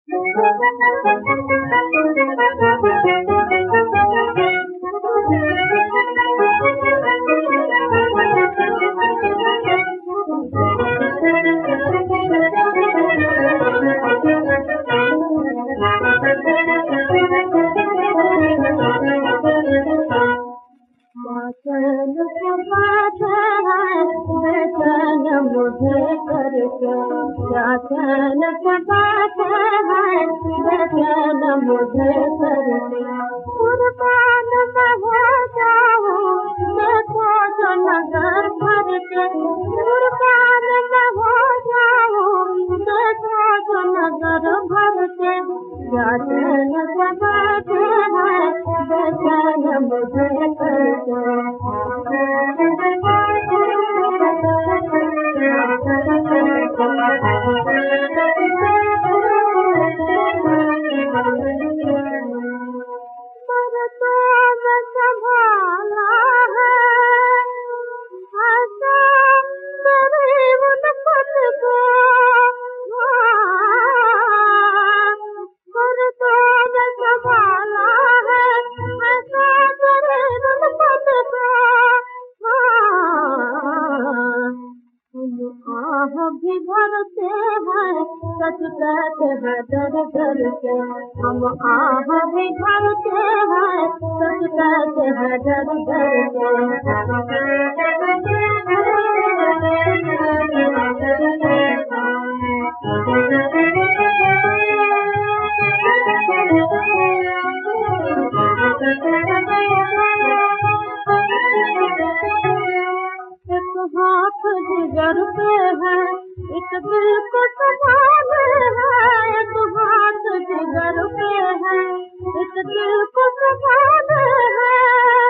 बेचैन मुझे करके क्या चैन की बात है, बेचैन मुझे करके कुर्बान मैं हो जाऊं, देखो जो नजर भर के कुर्बान मैं हो जाऊं, देखो जो नजर भर के क्या चैन की बात है, बेचैन मुझे करके भी भरते हैं, सच कहते हैं डर डर के हम आह भी भरते हैं, सच कहते हैं डर डर के हाथ जिगर पे है, एक दिल को संभाले है, एक हाथ जिगर पे है, एक दिल को संभाले है।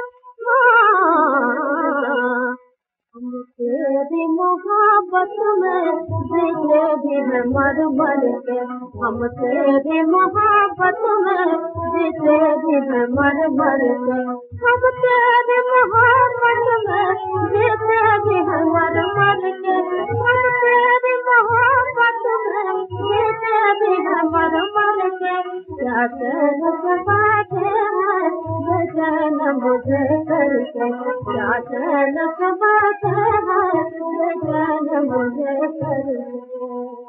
हम तेरी मोहब्बत में जीते भी है मर मर के, हम तेरी मोहब्बत में जीते भी है मर मर के, हम तेरी मोहब्बत में जीते भी है मर मर के, हम तेरी मोहब्बत में जीते भी है मर मर के। क्या चैन की बात है, बेचैन मुझे करके क्या चैन की बात है, बेचैन मुझे करके।